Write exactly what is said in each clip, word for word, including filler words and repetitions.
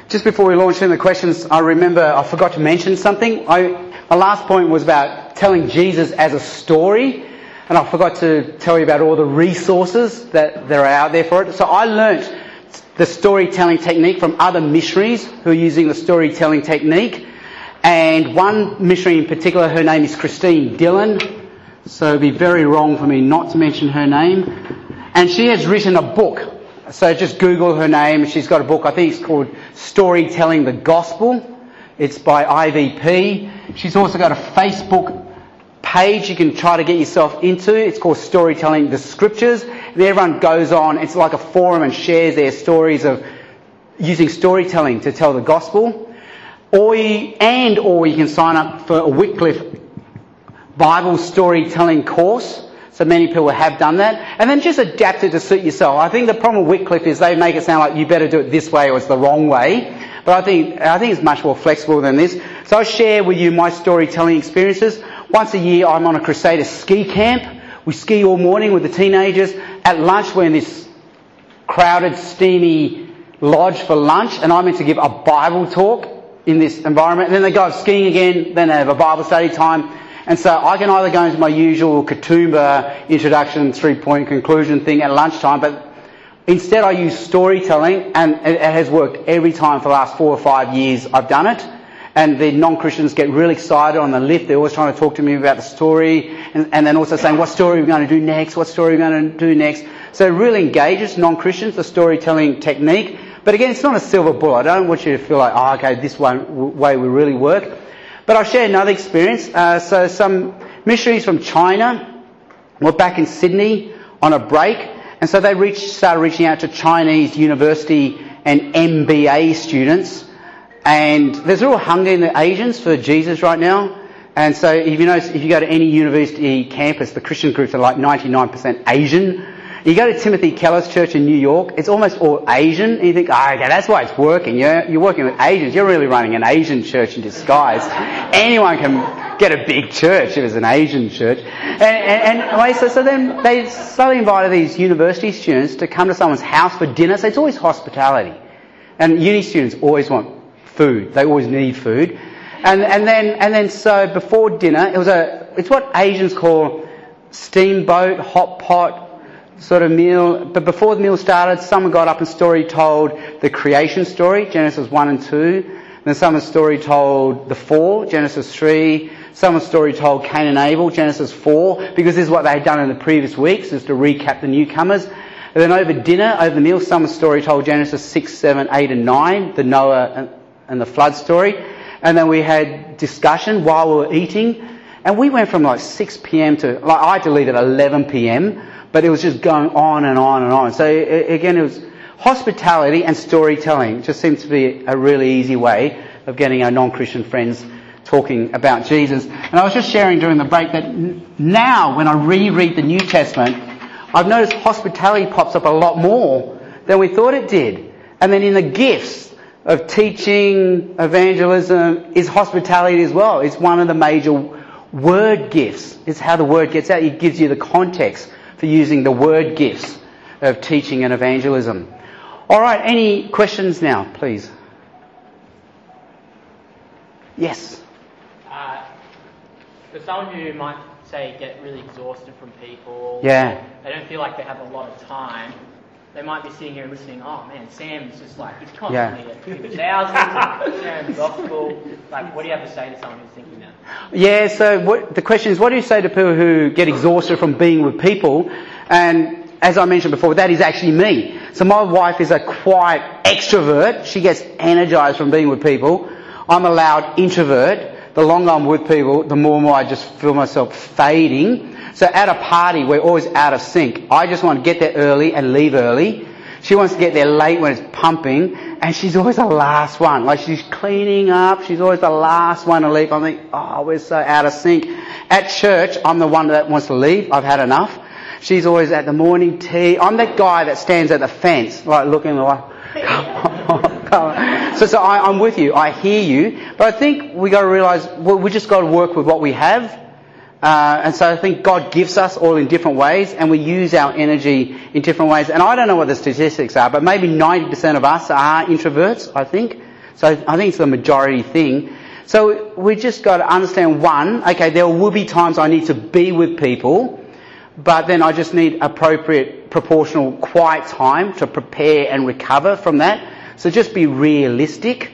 Just before we launch into the questions, I remember I forgot to mention something. I, my last point was about telling Jesus as a story, and I forgot to tell you about all the resources that, that are out there for it. So I learnt the storytelling technique from other missionaries who are using the storytelling technique. And one missionary in particular, her name is Christine Dillon. So it'd be very wrong for me not to mention her name. And she has written a book. So just Google her name. She's got a book, I think it's called Storytelling the Gospel. It's by I V P. She's also got a Facebook page you can try to get yourself into. It's called Storytelling the Scriptures. And everyone goes on. It's like a forum and shares their stories of using storytelling to tell the gospel. Or you, and or you can sign up for a Wycliffe Bible storytelling course. So many people have done that. And then just adapt it to suit yourself. I think the problem with Wycliffe is they make it sound like you better do it this way or it's the wrong way. But I think I think it's much more flexible than this. So I'll share with you my storytelling experiences. Once a year I'm on a Crusader ski camp. We ski all morning with the teenagers. At lunch we're in this crowded, steamy lodge for lunch, and I'm meant to give a Bible talk in this environment. And then they go skiing again, then they have a Bible study time. And so I can either go into my usual Katoomba introduction, three-point conclusion thing at lunchtime, but instead I use storytelling, and it has worked every time for the last four or five years I've done it. And the non-Christians get really excited on the lift. They're always trying to talk to me about the story, and, and then also saying, what story are we going to do next? What story are we going to do next? So it really engages non-Christians, the storytelling technique. But again, it's not a silver bullet. I don't want you to feel like, oh, okay, this one way will really work. But I'll share another experience. Uh, so some missionaries from China were back in Sydney on a break, and so they reached, started reaching out to Chinese university and M B A students. And there's a real hunger in the Asians for Jesus right now. And so if you notice, if you go to any university campus, the Christian groups are like ninety-nine percent Asian. You go to Timothy Keller's church in New York, it's almost all Asian. And you think, oh, okay, that's why it's working. You're, you're working with Asians. You're really running an Asian church in disguise. Anyone can get a big church if it's an Asian church. And, and, and so, so then they slowly invited these university students to come to someone's house for dinner. So it's always hospitality. And uni students always want food. They always need food. And, and then, and then so before dinner, it was a, it's what Asians call steamboat, hot pot, sort of meal. But before the meal started, someone got up and story told the creation story, Genesis one and two. Then someone story told the fall, Genesis three. Someone story told Cain and Abel, Genesis four, because this is what they had done in the previous weeks, is to recap the newcomers. And then over dinner, over the meal, someone story told Genesis six, seven, eight and nine, the Noah and, and the flood story. And then we had discussion while we were eating. And we went from like six p.m. to, like I had to leave at eleven p.m., but it was just going on and on and on. So again, it was hospitality and storytelling. It just seems to be a really easy way of getting our non-Christian friends talking about Jesus. And I was just sharing during the break that now when I reread the New Testament, I've noticed hospitality pops up a lot more than we thought it did. And then in the gifts of teaching, evangelism, is hospitality as well. It's one of the major word gifts. It's how the word gets out. It gives you the context for using the word gifts of teaching and evangelism. All right, any questions now, please? Yes? Uh, for someone who might, say, get really exhausted from people, yeah, they don't feel like they have a lot of time, they might be sitting here and listening, oh man, Sam's just like, he's constantly yeah. at thousands and sharing the gospel. Like, what do you have to say to someone who's thinking that? Yeah, so what, the question is, what do you say to people who get exhausted from being with people? And as I mentioned before, that is actually me. So my wife is a quiet extrovert. She gets energized from being with people. I'm a loud introvert. The longer I'm with people, the more and more I just feel myself fading. So at a party, we're always out of sync. I just want to get there early and leave early. She wants to get there late when it's pumping, and she's always the last one. Like, she's cleaning up, she's always the last one to leave. I think, oh, we're so out of sync. At church, I'm the one that wants to leave. I've had enough. She's always at the morning tea. I'm that guy that stands at the fence, like looking like, come on, come on. So, so I, I'm with you. I hear you. But I think we got to realise, well, we just got to work with what we have. Uh, and so I think God gives us all in different ways, and we use our energy in different ways. And I don't know what the statistics are, but maybe ninety percent of us are introverts, I think. So I think it's the majority thing. So we just got to understand, one, okay, there will be times I need to be with people, but then I just need appropriate, proportional, quiet time to prepare and recover from that. So just be realistic.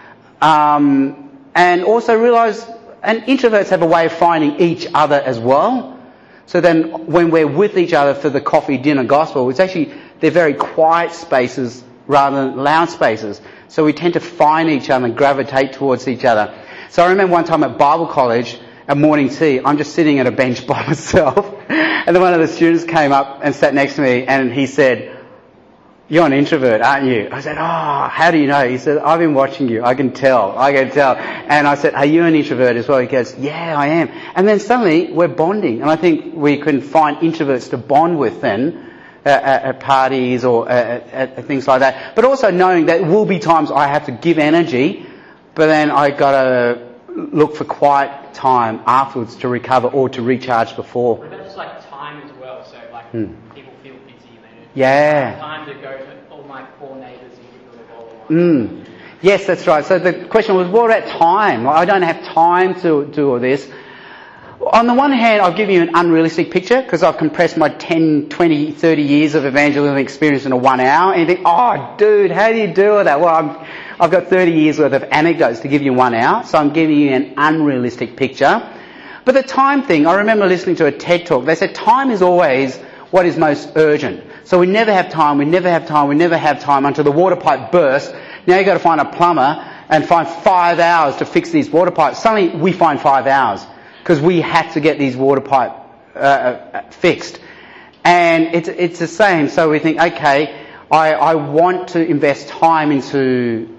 Um, and also realise, and introverts have a way of finding each other as well. So then when we're with each other for the coffee, dinner, gospel, it's actually, they're very quiet spaces rather than loud spaces. So we tend to find each other and gravitate towards each other. So I remember one time at Bible college, at morning tea, I'm just sitting at a bench by myself, and then one of the students came up and sat next to me, and he said, "You're an introvert, aren't you?" I said, "Oh, how do you know?" He said, "I've been watching you. I can tell. I can tell." And I said, "Are you an introvert as well?" He goes, "Yeah, I am." And then suddenly we're bonding, and I think we can find introverts to bond with then at, at parties or at, at things like that. But also knowing that there will be times I have to give energy, but then I got to look for quiet time afterwards to recover or to recharge before. What about just like time as well? So like Hmm. people feel busy and they Yeah. time to go to all my poor neighbours and give them a bowl of wine. Mm. Yes, that's right. So the question was, what about time? Like, I don't have time to do all this. On the one hand, I'll give you an unrealistic picture because I've compressed my ten, twenty, thirty years of evangelism experience into one hour. And you think, oh, dude, how do you do all that? Well, I'm, I've got thirty years worth of anecdotes to give you in one hour, so I'm giving you an unrealistic picture. But the time thing, I remember listening to a TED talk. They said time is always what is most urgent. So we never have time, we never have time, we never have time until the water pipe bursts. Now you've got to find a plumber and find five hours to fix these water pipes. Suddenly we find five hours because we had to get these water pipe uh, uh, fixed. And it's, it's the same. So we think, okay, I, I want to invest time into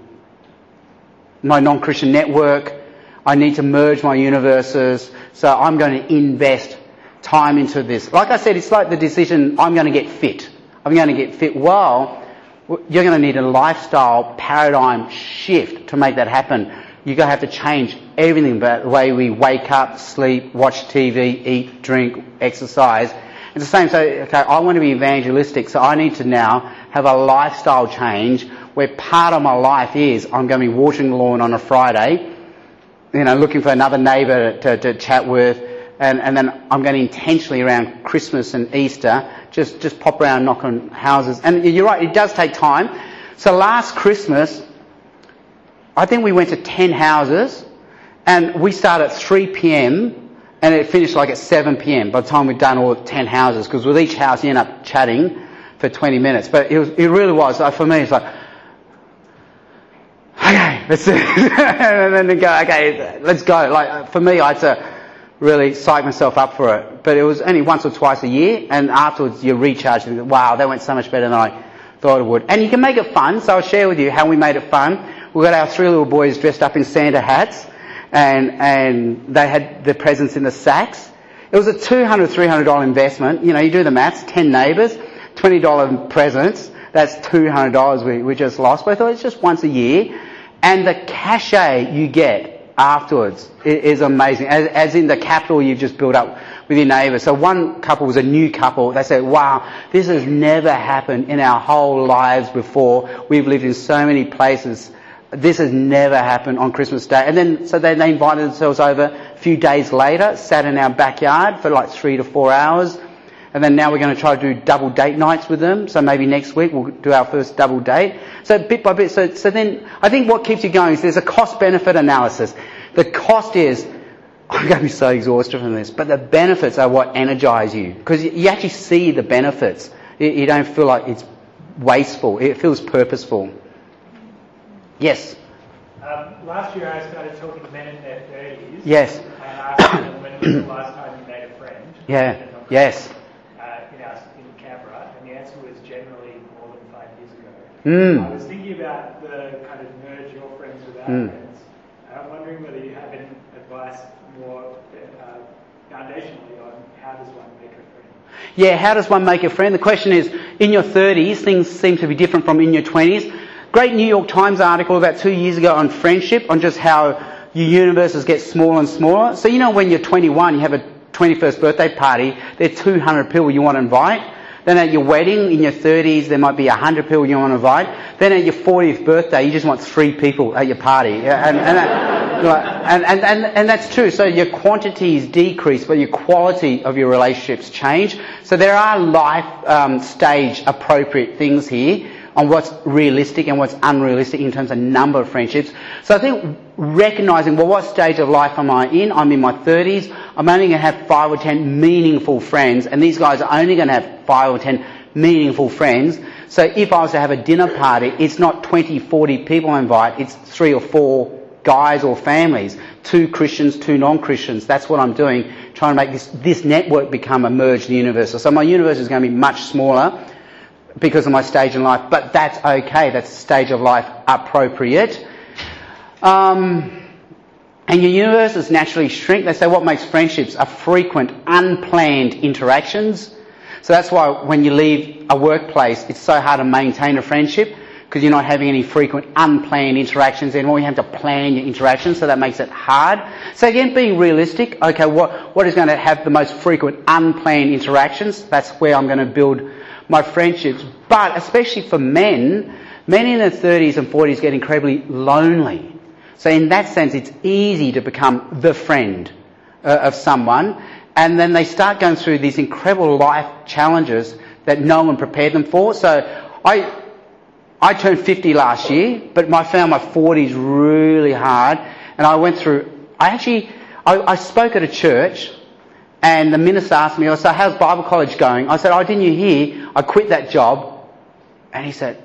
my non-Christian network. I need to merge my universes. So I'm going to invest time into this. Like I said, it's like the decision, I'm going to get fit. I'm going to get fit. Well, you're going to need a lifestyle paradigm shift to make that happen. You're going to have to change everything about the way we wake up, sleep, watch T V, eat, drink, exercise. It's the same. So, okay, I want to be evangelistic, so I need to now have a lifestyle change where part of my life is I'm going to be watering the lawn on a Friday, you know, looking for another neighbour to, to chat with, and, and then I'm going to intentionally around Christmas and Easter just, just pop around, knock on houses. And you're right, it does take time. So last Christmas, I think we went to ten houses, and we started at three p.m. and it finished like at seven p.m. by the time we'd done all ten houses, because with each house you end up chatting for twenty minutes. But it was, it really was, like, for me, it's like, okay, that's it. And then they go, okay, let's go. Like, for me, I had to really psych myself up for it. But it was only once or twice a year, and afterwards you recharge and go, wow, that went so much better than I thought it would. And you can make it fun, so I'll share with you how we made it fun. We got our three little boys dressed up in Santa hats, and and they had their presents in the sacks. It was a two hundred dollars, three hundred dollars investment. You know, you do the maths, ten neighbours, twenty dollars presents, that's two hundred dollars we, we just lost. But I thought it's just once a year. And the cachet you get afterwards is amazing, as, as in the capital you've just built up with your neighbours. So one couple was a new couple. They said, wow, this has never happened in our whole lives before. We've lived in so many places. This has never happened on Christmas Day. And then, so then they invited themselves over a few days later, sat in our backyard for like three to four hours. And then now we're going to try to do double date nights with them. So maybe next week we'll do our first double date. So bit by bit. So, so then I think what keeps you going is there's a cost-benefit analysis. The cost is, I'm going to be so exhausted from this, but the benefits are what energise you. Because you actually see the benefits. You don't feel like it's wasteful. It feels purposeful. Yes? Um, last year I started talking to men in their thirties. Yes. And I asked them, when was the last time you made a friend? Yeah. Yes. Uh, in, our, in Canberra, and the answer was generally more than five years ago. Mm. I was thinking about the kind of merge your friends with our Mm. friends. And I'm wondering whether you have any advice more uh, foundationally on how does one make a friend? Yeah, how does one make a friend? The question is, in your thirties, things seem to be different from in your twenties. Great New York Times article about two years ago on friendship, on just how your universes get smaller and smaller. So you know when you're twenty-one, you have a twenty-first birthday party, there are two hundred people you want to invite. Then at your wedding, in your thirties, there might be a hundred people you want to invite. Then at your fortieth birthday, you just want three people at your party. And, and, that, and, and, and, and that's true. So your quantities decrease, but your quality of your relationships change. So there are life um, stage appropriate things here on what's realistic and what's unrealistic in terms of number of friendships. So I think recognising, well, what stage of life am I in? I'm in my thirties. I'm only going to have five or ten meaningful friends, and these guys are only going to have five or ten meaningful friends. So if I was to have a dinner party, it's not twenty, forty people I invite, it's three or four guys or families, two Christians, two non-Christians. That's what I'm doing, trying to make this, this network become a merged universe. So my universe is going to be much smaller because of my stage in life, but that's okay. That's stage of life appropriate. Um, and your universes naturally shrink. They say what makes friendships are frequent, unplanned interactions. So that's why when you leave a workplace, it's so hard to maintain a friendship because you're not having any frequent, unplanned interactions anymore. You have to plan your interactions, so that makes it hard. So again, being realistic, okay, what, what is going to have the most frequent, unplanned interactions? That's where I'm going to build my friendships. But especially for men, men in their thirties and forties get incredibly lonely. So in that sense, it's easy to become the friend uh, of someone, and then they start going through these incredible life challenges that no one prepared them for. So I I turned fifty last year, but I found my forties really hard, and I went through, I actually, I, I spoke at a church, and the minister asked me, I said, how's Bible college going? I said, oh, didn't you hear? I quit that job. And he said,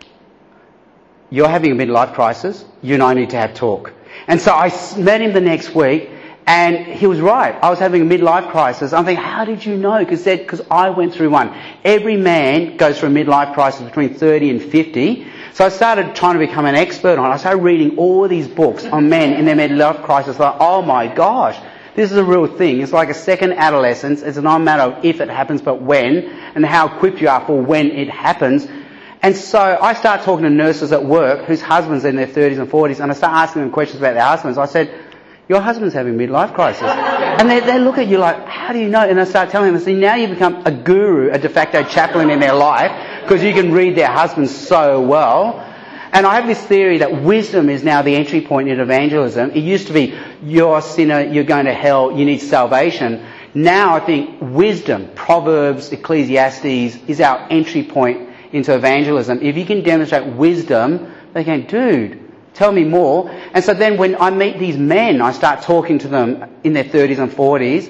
you're having a midlife crisis. You and I need to have talk. And so I met him the next week, and he was right. I was having a midlife crisis. I'm thinking, how did you know? Because because I went through one. Every man goes through a midlife crisis between thirty and fifty. So I started trying to become an expert on it. I started reading all these books on men in their midlife crisis. Like, oh my gosh. This is a real thing. It's like a second adolescence. It's not a matter of if it happens, but when, and how equipped you are for when it happens. And so I start talking to nurses at work whose husbands are in their thirties and forties, and I start asking them questions about their husbands. I said, your husband's having a midlife crisis. And they, they look at you like, how do you know? And I start telling them, I say, now you become a guru, a de facto chaplain in their life, because you can read their husbands so well. And I have this theory that wisdom is now the entry point in evangelism. It used to be, you're a sinner, you're going to hell, you need salvation. Now I think wisdom, Proverbs, Ecclesiastes, is our entry point into evangelism. If you can demonstrate wisdom, they go, dude, tell me more. And so then when I meet these men, I start talking to them in their thirties and forties.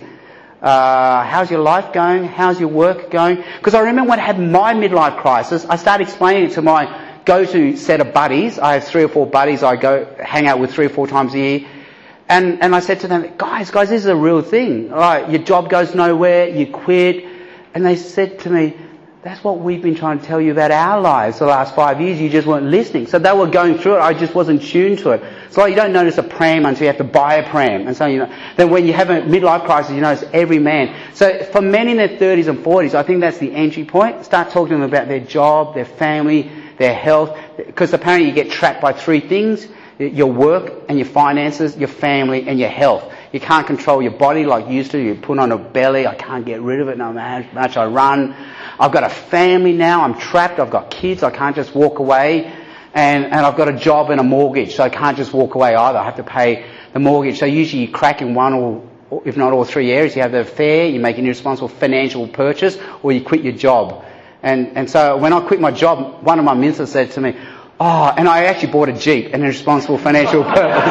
Uh, how's your life going? How's your work going? Because I remember when I had my midlife crisis, I started explaining it to my go-to set of buddies. I have three or four buddies I go hang out with three or four times a year. And, and I said to them, guys, guys, this is a real thing. Like, your job goes nowhere, you quit. And they said to me, that's what we've been trying to tell you about our lives the last five years. You just weren't listening. So they were going through it. I just wasn't tuned to it. So like, you don't notice a pram until you have to buy a pram. And so, you know, then when you have a midlife crisis, you notice every man. So for men in their thirties and forties, I think that's the entry point. Start talking to them about their job, their family, their health. Because apparently you get trapped by three things. Your work and your finances, your family and your health. You can't control your body like you used to. You put on a belly. I can't get rid of it no matter how much I run. I've got a family now. I'm trapped. I've got kids. I can't just walk away. And, and I've got a job and a mortgage, so I can't just walk away either. I have to pay the mortgage. So usually you crack in one or, if not all three areas. You have the affair, you make an irresponsible financial purchase, or you quit your job. And, and so when I quit my job, one of my ministers said to me, oh, and I actually bought a Jeep, an irresponsible financial purpose.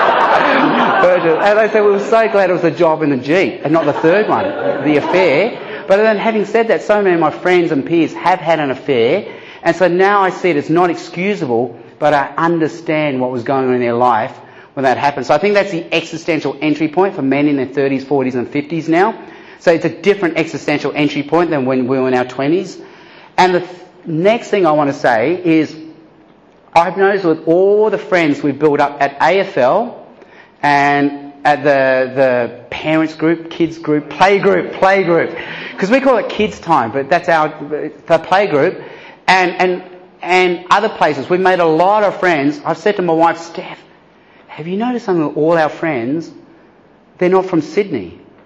And I said, we were so glad it was a job in the Jeep and not the third one, the affair. But then having said that, so many of my friends and peers have had an affair. And so now I see it as not excusable, but I understand what was going on in their life when that happened. So I think that's the existential entry point for men in their thirties, forties and fifties now. So it's a different existential entry point than when we were in our twenties. And the th- next thing I want to say is, I've noticed with all the friends we've built up at A F L and at the the parents group, kids group, play group, play group, because we call it kids time, but that's our the play group, and and and other places. We've made a lot of friends. I've said to my wife, Steph, have you noticed something with all our friends? They're not from Sydney.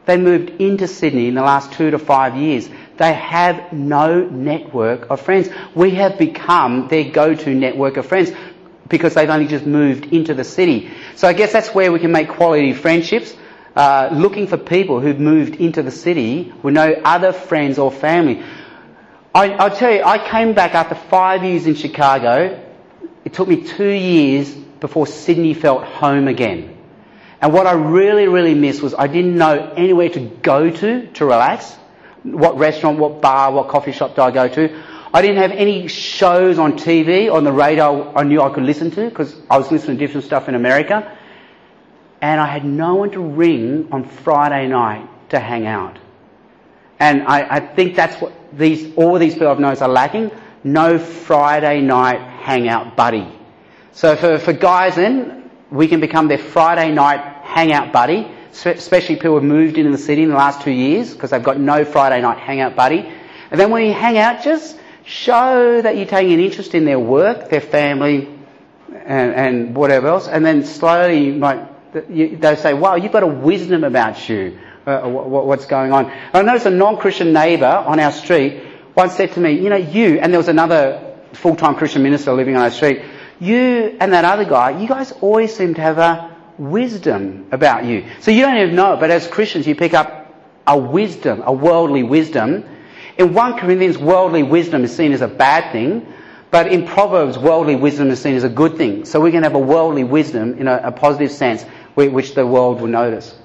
They moved into Sydney in the last two to five years. They have no network of friends. We have become their go-to network of friends because they've only just moved into the city. So I guess that's where we can make quality friendships, uh, looking for people who've moved into the city with no other friends or family. I, I'll tell you, I came back after five years in Chicago. It took me two years before Sydney felt home again. And what I really, really missed was I didn't know anywhere to go to to relax. What restaurant, what bar, what coffee shop do I go to? I didn't have any shows on T V, on the radio I knew I could listen to because I was listening to different stuff in America. And I had no one to ring on Friday night to hang out. And I, I think that's what these all these people I've noticed are lacking. No Friday night hangout buddy. So for, for guys then, we can become their Friday night hangout buddy, especially people who've moved into the city in the last two years because they've got no Friday night hangout buddy. And then when you hang out, just show that you're taking an interest in their work, their family, and, and whatever else. And then slowly you might, you, they'll say, wow, you've got a wisdom about you, uh, what, what's going on. And I noticed a non-Christian neighbour on our street once said to me, you know, you, and there was another full-time Christian minister living on our street, you and that other guy, you guys always seem to have a wisdom about you. So you don't even know it, but as Christians you pick up a wisdom, a worldly wisdom. In First Corinthians, worldly wisdom is seen as a bad thing, but in Proverbs, worldly wisdom is seen as a good thing. So we can have a worldly wisdom in a, a positive sense, which the world will notice.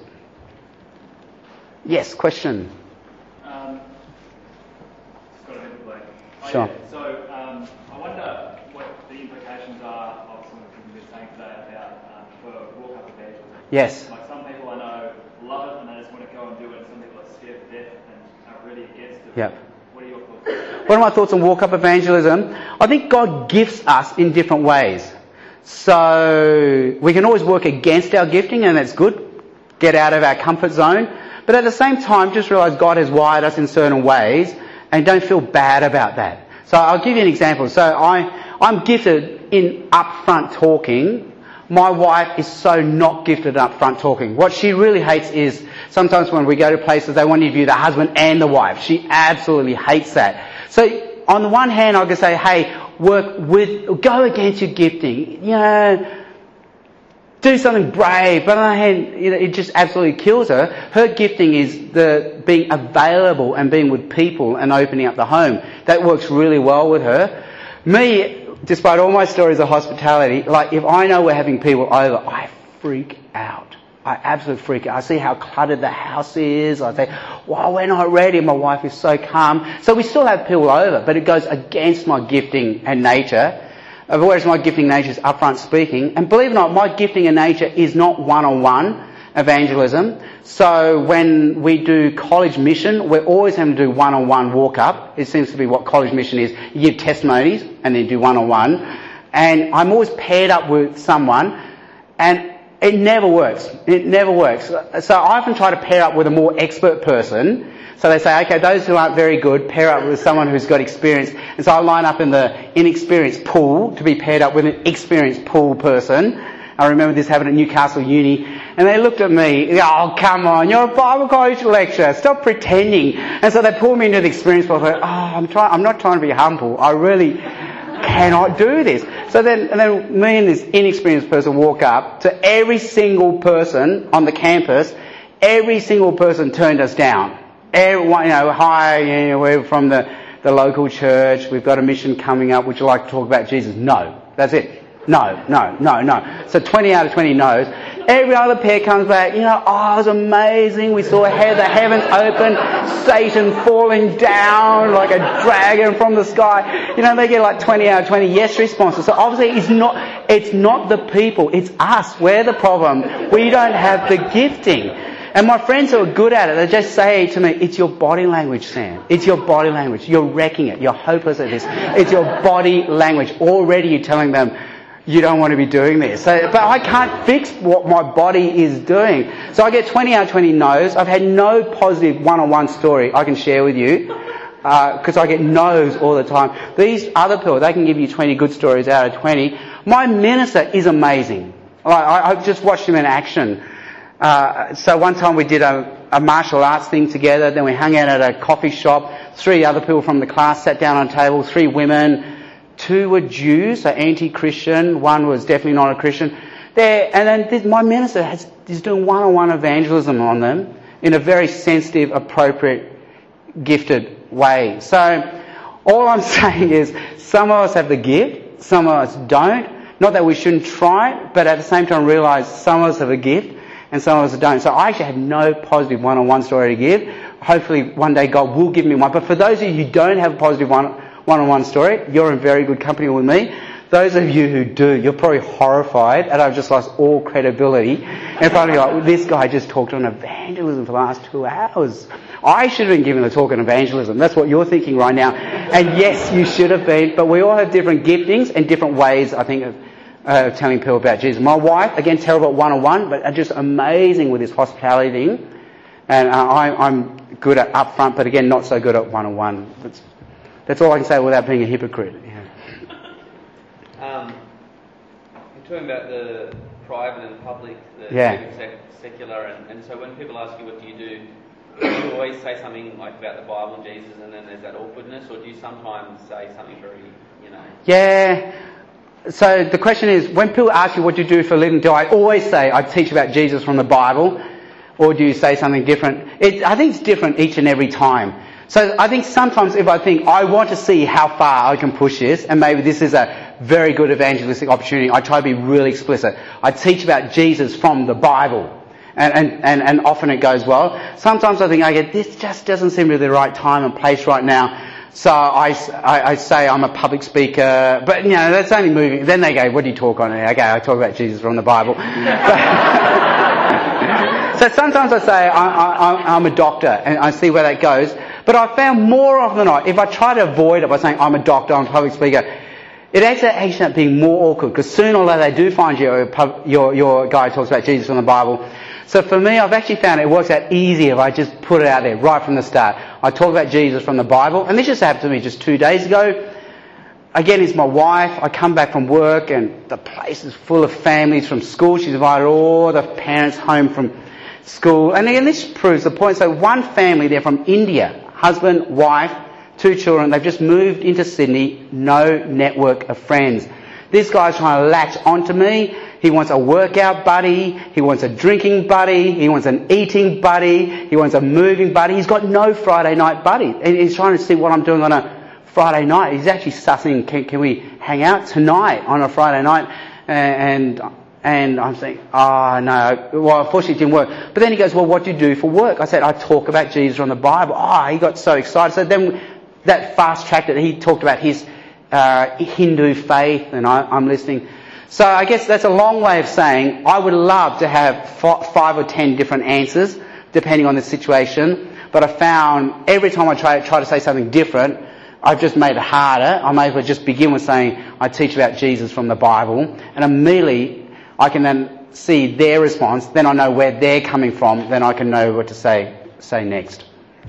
Yes, question? Um, just got a bit of blank. Oh, sure. Yeah. So um, I wonder what the implications are of some of the things we've been saying today about um, for walk-up evangelism. Yes. Like some people I know love it and they just want to go and do it, and some people are scared to death and are really against it. Yep. What are your thoughts? What are my thoughts on walk-up evangelism? I think God gifts us in different ways. So we can always work against our gifting, and that's good. Get out of our comfort zone. But at the same time, just realise God has wired us in certain ways and don't feel bad about that. So I'll give you an example. So I, I'm gifted in upfront talking. My wife is so not gifted in upfront talking. What she really hates is sometimes when we go to places, they want to interview the husband and the wife. She absolutely hates that. So on the one hand, I can say, hey, work with, go against your gifting. You know, do something brave. But on the other hand, you know, it just absolutely kills her. Her gifting is the being available and being with people and opening up the home. That works really well with her. Me, despite all my stories of hospitality, like if I know we're having people over, I freak out. I absolutely freak out. I see how cluttered the house is. I say, wow, we're not ready. My wife is so calm. So we still have people over, but it goes against my gifting and nature. Whereas my gifting nature is upfront speaking. And believe it or not, my gifting and nature is not one-on-one evangelism. So when we do college mission, we're always having to do one-on-one walk-up. It seems to be what college mission is. You give testimonies and then do one-on-one. And I'm always paired up with someone, and it never works. It never works. So I often try to pair up with a more expert person. So they say, okay, those who aren't very good, pair up with someone who's got experience. And so I line up in the inexperienced pool to be paired up with an experienced pool person. I remember this happened at Newcastle Uni. And they looked at me, oh, come on, you're a Bible college lecturer, stop pretending. And so they pulled me into the experience pool. I thought, oh, I'm, try- I'm not trying to be humble. I really cannot do this. So then, and then me and this inexperienced person walk up to every single person on the campus. Every single person turned us down. Everyone, you know, hi, you know, we're from the, the local church. We've got a mission coming up. Would you like to talk about Jesus? No. That's it. No, no, no, no. So twenty out of twenty no's. Every other pair comes back, you know, oh, it was amazing. We saw the heavens open, Satan falling down like a dragon from the sky. You know, they get like twenty out of twenty yes responses. So obviously it's not, it's not the people, it's us. We're the problem. We don't have the gifting. And my friends who are good at it, they just say to me, it's your body language, Sam. It's your body language. You're wrecking it. You're hopeless at this. It's your body language. Already you're telling them, you don't want to be doing this. So, but I can't fix what my body is doing. So I get twenty out of twenty no's. I've had no positive one-on-one story I can share with you because uh, I get no's all the time. These other people, they can give you twenty good stories out of twenty. My minister is amazing. Like, I, I've just watched him in action. Uh, so one time we did a, a martial arts thing together. Then we hung out at a coffee shop. Three other people from the class sat down on a table. Three women. Two were Jews, so anti-Christian. One was definitely not a Christian. There, and then this, my minister has, is doing one-on-one evangelism on them in a very sensitive, appropriate, gifted way. So all I'm saying is some of us have the gift, some of us don't. Not that we shouldn't try, but at the same time realise some of us have a gift and some of us don't. So I actually have no positive one-on-one story to give. Hopefully one day God will give me one. But for those of you who don't have a positive one, one-on-one story, you're in very good company with me. Those of you who do, you're probably horrified and I've just lost all credibility. And probably like, well, this guy just talked on evangelism for the last two hours. I should have been given the talk on evangelism. That's what you're thinking right now. And yes, you should have been, but we all have different giftings and different ways, I think, of uh, telling people about Jesus. My wife, again, terrible at one-on-one, but just amazing with this hospitality thing. And uh, I, I'm good at upfront, but again, not so good at one-on-one. That's, that's all I can say without being a hypocrite. Yeah. Um, you're talking about the private and public, the yeah. sec- secular, and, and so when people ask you what do you do, do you always say something like about the Bible and Jesus and then there's that awkwardness, or do you sometimes say something very, you know... Yeah. So the question is, when people ask you what you do for a living, do I always say I teach about Jesus from the Bible, or do you say something different? It, I think it's different each and every time. So I think sometimes if I think I want to see how far I can push this, and maybe this is a very good evangelistic opportunity, I try to be really explicit. I teach about Jesus from the Bible. And, and, and, and often it goes well. Sometimes I think, okay, this just doesn't seem to be the right time and place right now. So I, I, I say I'm a public speaker, but you know, that's only moving. Then they go, what do you talk on? Okay, I talk about Jesus from the Bible. So sometimes I say I, I, I'm a doctor and I see where that goes. But I've found more often than not, if I try to avoid it by saying I'm a doctor, I'm a public speaker, it ends up actually up being more awkward, because soon, although they do find you, your, your guy talks about Jesus from the Bible. So for me, I've actually found it works out easier if I just put it out there right from the start. I talk about Jesus from the Bible, and this just happened to me just two days ago. Again, it's my wife. I come back from work and the place is full of families from school. She's invited all the parents home from school. And again, this proves the point. So one family, they're from India, husband, wife, two children. They've just moved into Sydney, no network of friends. This guy's trying to latch onto me. He wants a workout buddy. He wants a drinking buddy. He wants an eating buddy. He wants a moving buddy. He's got no Friday night buddy. And he's trying to see what I'm doing on a Friday night. He's actually sussing, can, can we hang out tonight on a Friday night? And and I'm saying, oh no, well unfortunately it didn't work. But then he goes, well, what do you do for work? I said, I talk about Jesus from the Bible. Oh, he got so excited. So then that fast tracked it. He talked about his uh, Hindu faith, and I, I'm listening. So I guess that's a long way of saying I would love to have f- five or ten different answers depending on the situation. But I found every time I try, try to say something different, I've just made it harder. I may as well just begin with saying I teach about Jesus from the Bible, and immediately I can then see their response. Then I know where they're coming from. Then I can know what to say say next.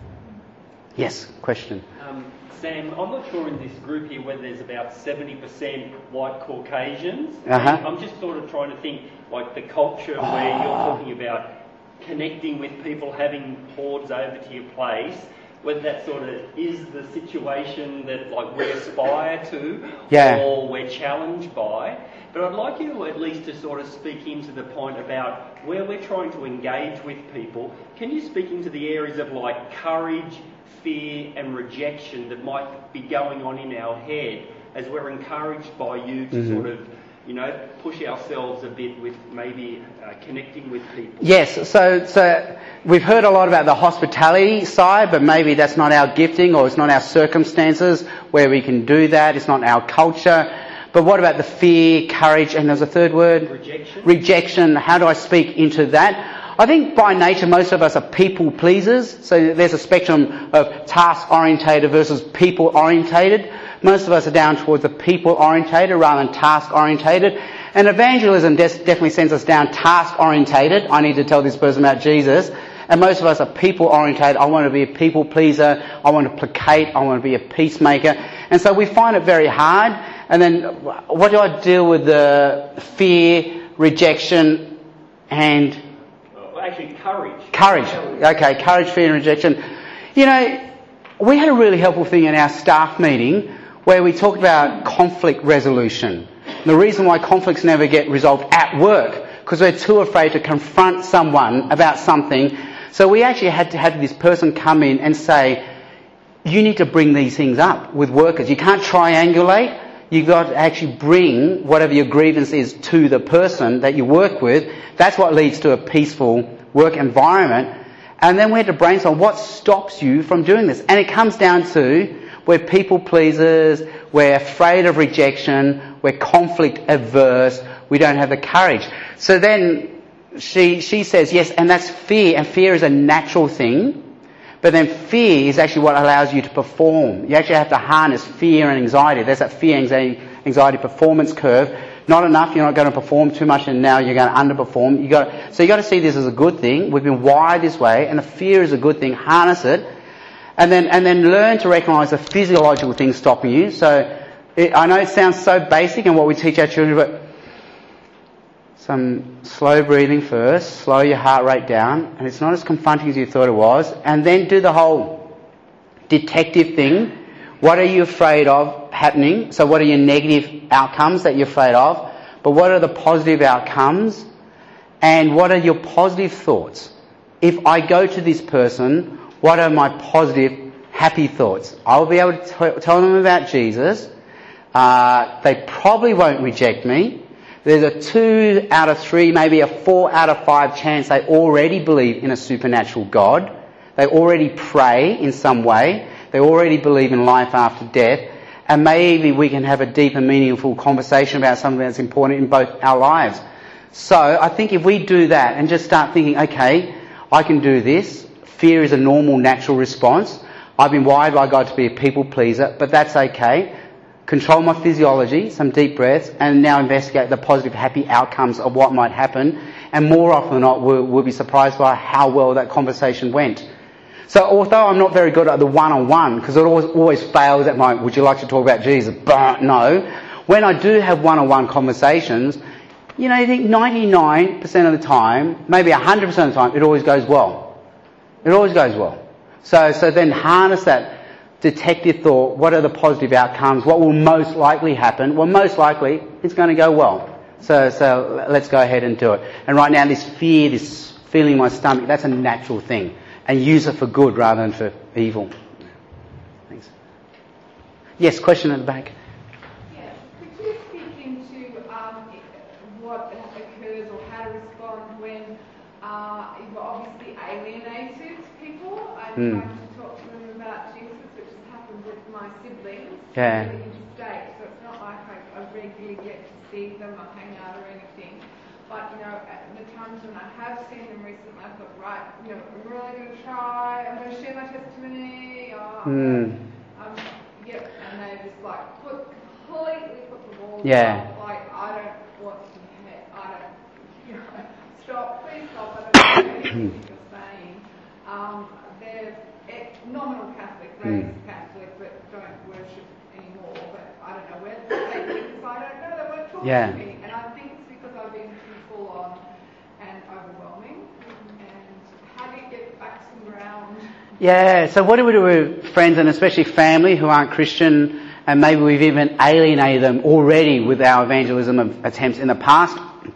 Yes, question. Um, Sam, I'm not sure in this group here whether there's about seventy percent white Caucasians. Uh-huh. I'm just sort of trying to think, like the culture oh. where you're talking about connecting with people, having hordes over to your place, whether that sort of is the situation that like we aspire to, yeah. or we're challenged by. But I'd like you to at least to sort of speak into the point about where we're trying to engage with people. Can you speak into the areas of like courage, fear and rejection that might be going on in our head as we're encouraged by you to mm-hmm. sort of, you know, push ourselves a bit with maybe uh, connecting with people? Yes, so so we've heard a lot about the hospitality side, but maybe that's not our gifting, or it's not our circumstances where we can do that. It's not our culture. But what about the fear, courage, and there's a third word? Rejection. Rejection. How do I speak into that? I think by nature most of us are people pleasers. So there's a spectrum of task orientated versus people orientated. Most of us are down towards the people orientated rather than task orientated. And evangelism des- definitely sends us down task orientated. I need to tell this person about Jesus. And most of us are people orientated. I want to be a people pleaser. I want to placate. I want to be a peacemaker. And so we find it very hard. And then what do I deal with the fear, rejection, and... Well, actually courage. Courage. Okay, courage, fear and rejection. You know, we had a really helpful thing in our staff meeting where we talked about conflict resolution. And the reason why conflicts never get resolved at work, because we're too afraid to confront someone about something. So we actually had to have this person come in and say, you need to bring these things up with workers. You can't triangulate. You've got to actually bring whatever your grievance is to the person that you work with. That's what leads to a peaceful work environment. And then we had to brainstorm what stops you from doing this. And it comes down to we're people pleasers, we're afraid of rejection, we're conflict averse, we don't have the courage. So then she she says, yes, and that's fear, and fear is a natural thing. But then fear is actually what allows you to perform. You actually have to harness fear and anxiety. There's that fear, anxiety, anxiety performance curve. Not enough, you're not going to perform too much, and now you're going to underperform. You got so you got to see this as a good thing. We've been wired this way, and the fear is a good thing. Harness it, and then and then learn to recognise the physiological things stopping you. So it, I know it sounds so basic in what we teach our children, but some slow breathing first, slow your heart rate down, and it's not as confronting as you thought it was, and then do the whole detective thing. What are you afraid of happening? So what are your negative outcomes that you're afraid of? But what are the positive outcomes? And what are your positive thoughts? If I go to this person, what are my positive, happy thoughts? I'll be able to t- tell them about Jesus. Uh, they probably won't reject me. There's a two out of three, maybe a four out of five chance they already believe in a supernatural God. They already pray in some way. They already believe in life after death. And maybe we can have a deep and meaningful conversation about something that's important in both our lives. So I think if we do that and just start thinking, okay, I can do this. Fear is a normal, natural response. I've been wired by God to be a people pleaser, but that's okay. Control my physiology, some deep breaths, and now investigate the positive, happy outcomes of what might happen. And more often than not, we'll, we'll be surprised by how well that conversation went. So although I'm not very good at the one-on-one, because it always, always fails at my, would you like to talk about Jesus? But no. When I do have one-on-one conversations, you know, you think ninety-nine percent of the time, maybe one hundred percent of the time, it always goes well. It always goes well. So, so then harness that detective thought. What are the positive outcomes? What will most likely happen? Well, most likely, it's going to go well. So, so let's go ahead and do it. And right now, this fear, this feeling in my stomach, that's a natural thing. And use it for good rather than for evil. Thanks. Yes, question at the back. Yeah, could you speak into um, what occurs or how to respond when uh, you've obviously alienated people and Mm. trying to talk to them about Jesus, which has happened with my siblings Yeah. in interstate, so it's not like I, I regularly get to see them or hang out or anything. But, you know, at the times when I have seen them recently, I thought, right, you know, I'm really going to try, I'm going to share my testimony, or, Mm. um, yep, and they just like put, completely put the walls Yeah. up, like, I don't want to hear, I don't, you know, stop, please stop, I don't know anything you're saying. Um, they're eh, nominal Catholic, raised Mm. Catholic, but don't worship anymore, but I don't know where they live, because I don't know, they won't talk Yeah. to me, and I think it's because I've been too full on and overwhelming, and how do you get back some ground? Yeah, so what do we do with friends and especially family who aren't Christian, and maybe we've even alienated them already with our evangelism attempts in the past?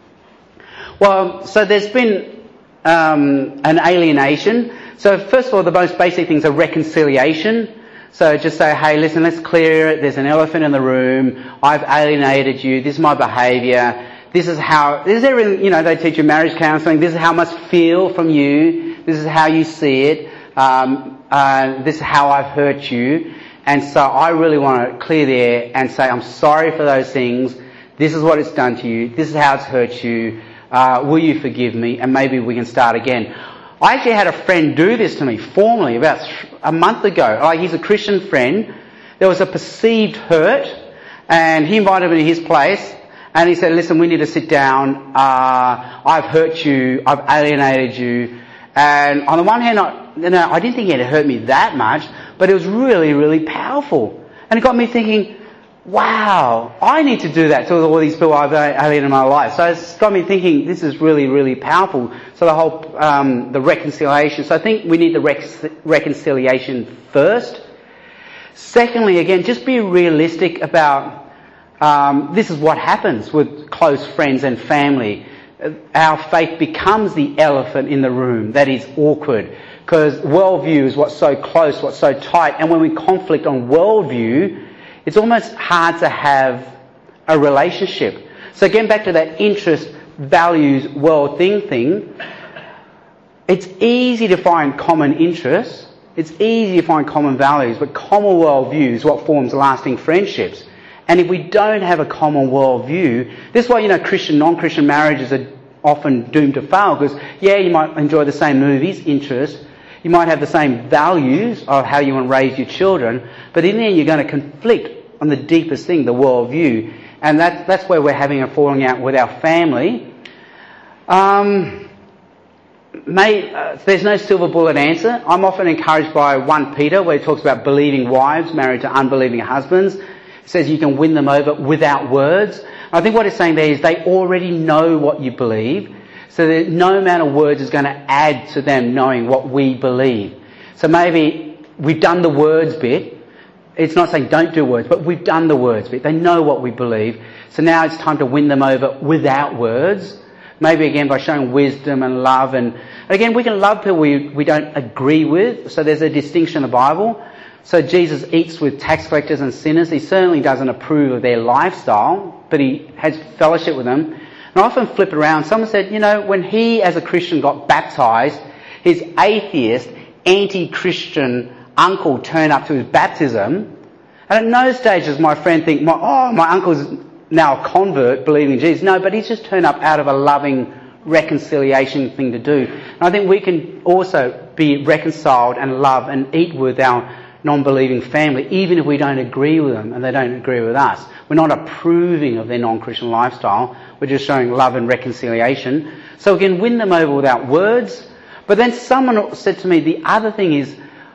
Well, so there's been um, an alienation. So first of all, the most basic things are reconciliation. So just say, hey, listen, let's clear it. There's an elephant in the room. I've alienated you. This is my behaviour. This is how, this is everything, you know, they teach you marriage counselling. This is how I must feel from you. This is how you see it. Um, uh, this is how I've hurt you. And so I really want to clear the air and say, I'm sorry for those things. This is what it's done to you. This is how it's hurt you. Uh, will you forgive me? And maybe we can start again. I actually had a friend do this to me formally about a month ago. Like, he's a Christian friend. There was a perceived hurt, and he invited me to his place, and he said, listen, we need to sit down. Uh, I've hurt you. I've alienated you. And on the one hand, I, you know, I didn't think it had hurt me that much, but it was really, really powerful. And it got me thinking, wow, I need to do that to all these people I've had in my life. So it's got me thinking this is really, really powerful. So the whole, um, the reconciliation. So I think we need the rec- reconciliation first. Secondly, again, just be realistic about, um, this is what happens with close friends and family. Our faith becomes the elephant in the room that is awkward, because worldview is what's so close, what's so tight, and when we conflict on worldview, it's almost hard to have a relationship. So again, back to that interest, values, world thing thing, it's easy to find common interests, it's easy to find common values, but common worldview is what forms lasting friendships. And if we don't have a common worldview, this is why, you know, Christian, non-Christian marriages are often doomed to fail, because, yeah, you might enjoy the same movies, interests, you might have the same values of how you want to raise your children, but in the end you're going to conflict on the deepest thing, the worldview. And that's, that's where we're having a falling out with our family. Um, may, uh, there's no silver bullet answer. I'm often encouraged by First Peter, where he talks about believing wives married to unbelieving husbands. It says you can win them over without words. I think what it's saying there is they already know what you believe, so that no amount of words is going to add to them knowing what we believe. So maybe we've done the words bit. It's not saying don't do words, but we've done the words bit. They know what we believe. So now it's time to win them over without words. Maybe again by showing wisdom and love. And, and again, we can love people we, we don't agree with. So there's a distinction in the Bible. So Jesus eats with tax collectors and sinners. He certainly doesn't approve of their lifestyle, but he has fellowship with them. And I often flip it around. Someone said, you know, when he as a Christian got baptised, his atheist, anti-Christian uncle turned up to his baptism. And at no stage does my friend think, my, oh, my uncle's now a convert, believing in Jesus. No, but he's just turned up out of a loving reconciliation thing to do. And I think we can also be reconciled and love and eat with our non-believing family, even if we don't agree with them and they don't agree with us. We're not approving of their non-Christian lifestyle. We're just showing love and reconciliation. So we can win them over without words. But then someone said to me, the other thing is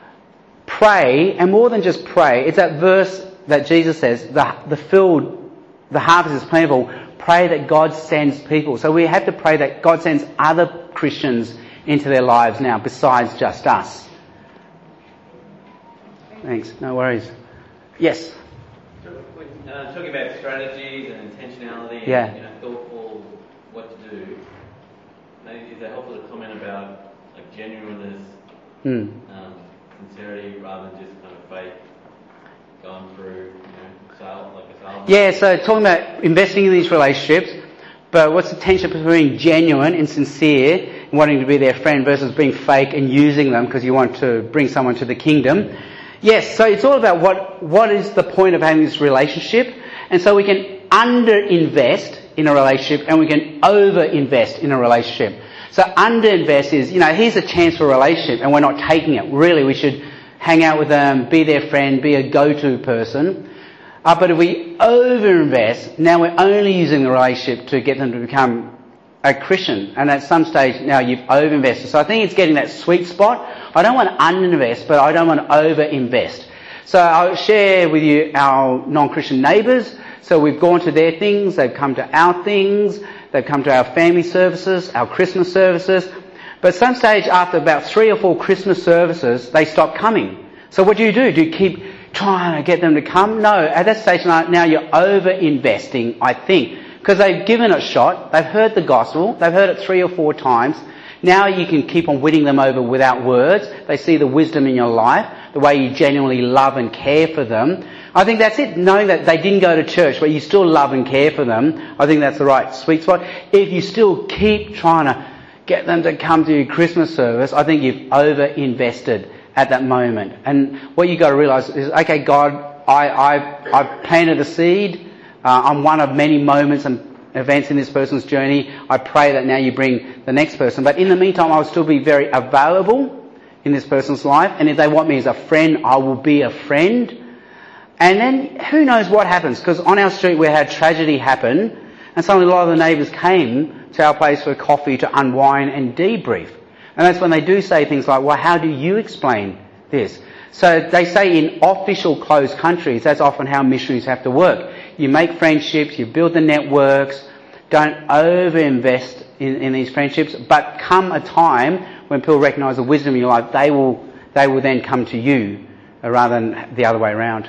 pray, and more than just pray. It's that verse that Jesus says, the, the field, the harvest is plentiful. Pray that God sends people. So we have to pray that God sends other Christians into their lives now besides just us. Thanks. No worries. Yes? Uh, talking about strategies and intentionality yeah. and, you know, thoughtful what to do, maybe is it helpful to comment about like genuineness, mm. um, sincerity, rather than just kind of fake going through, you know, sale, like a sale? Yeah, so talking about investing in these relationships, but what's the tension between genuine and sincere and wanting to be their friend versus being fake and using them because you want to bring someone to the kingdom? Yes, so it's all about what what is the point of having this relationship. And so we can under-invest in a relationship and we can over-invest in a relationship. So under-invest is, you know, here's a chance for a relationship and we're not taking it. Really, we should hang out with them, be their friend, be a go-to person. Uh, but if we over-invest, now we're only using the relationship to get them to become a Christian. And at some stage now you've over-invested. So I think it's getting that sweet spot. I don't want to under-invest, but I don't want to over-invest. So I'll share with you our non-Christian neighbours. So we've gone to their things, they've come to our things, they've come to our family services, our Christmas services. But at some stage after about three or four Christmas services, they stop coming. So what do you do? Do you keep trying to get them to come? No, at that stage now you're over-investing, I think. Because they've given it a shot, they've heard the gospel, they've heard it three or four times. Now you can keep on winning them over without words. They see the wisdom in your life, the way you genuinely love and care for them. I think that's it. Knowing that they didn't go to church, but you still love and care for them, I think that's the right sweet spot. If you still keep trying to get them to come to your Christmas service, I think you've over-invested at that moment. And what you've got to realise is, okay, God, I, I, I've planted a seed. Uh, I'm one of many moments and events in this person's journey. I pray that now you bring the next person. But in the meantime, I'll still be very available in this person's life. And if they want me as a friend, I will be a friend. And then who knows what happens? Because on our street we had tragedy happen, and suddenly a lot of the neighbours came to our place for coffee to unwind and debrief. And that's when they do say things like, well, how do you explain this. So they say in official closed countries, that's often how missionaries have to work. You make friendships, you build the networks, don't over-invest in, in these friendships, but come a time when people recognise the wisdom in your life, they will, they will then come to you uh, rather than the other way around.